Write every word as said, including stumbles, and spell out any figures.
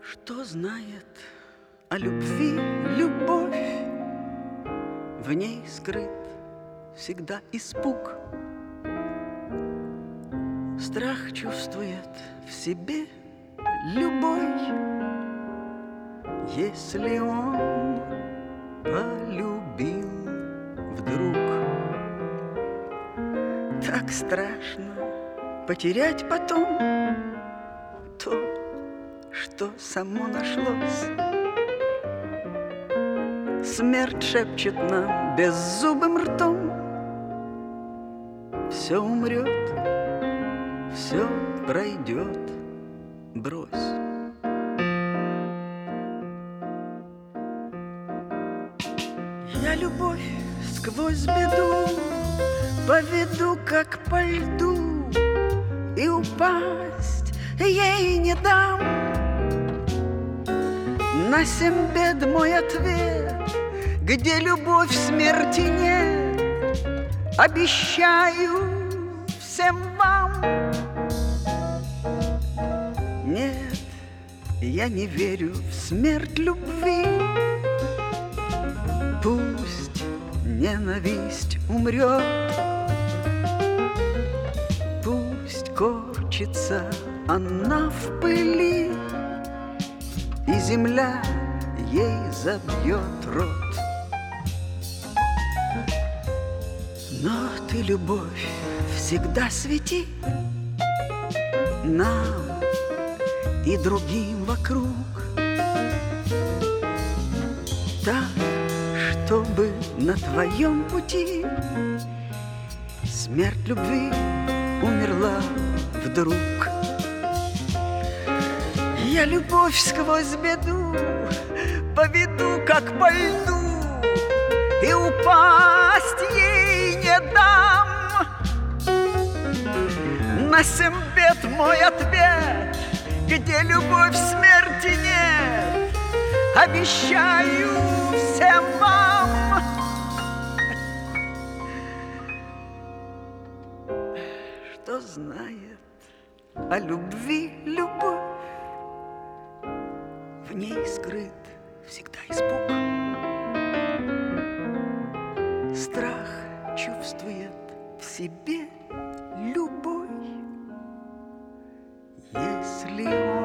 Что знает о любви любовь? В ней скрыт всегда испуг. Страх чувствует в себе любой, если он полюбил вдруг. Так страшно потерять потом то, что само нашлось. Смерть шепчет нам беззубым ртом: все умрет, все пройдет, брось. Я любовь сквозь беду поведу, как по льду, и упасть ей не дам. На семь бед мой ответ: где любовь, смерти нет. Обещаю всем вам. Нет, я не верю в смерть любви. Пусть ненависть умрет, пусть корчится она в пыли, и земля ей забьет рот. Но ты, любовь, всегда свети нам и другим вокруг, так, чтобы на твоем пути смерть любви умерла вдруг. Я любовь сквозь беду поведу, как по льду, и упасть ей не дам. На семь бед мой ответ: где любовь, смерти нет. Обещаю всем вам. Что знает о любви любовь? В ней скрыт всегда испуг. Страх чувствует в себе любой, если он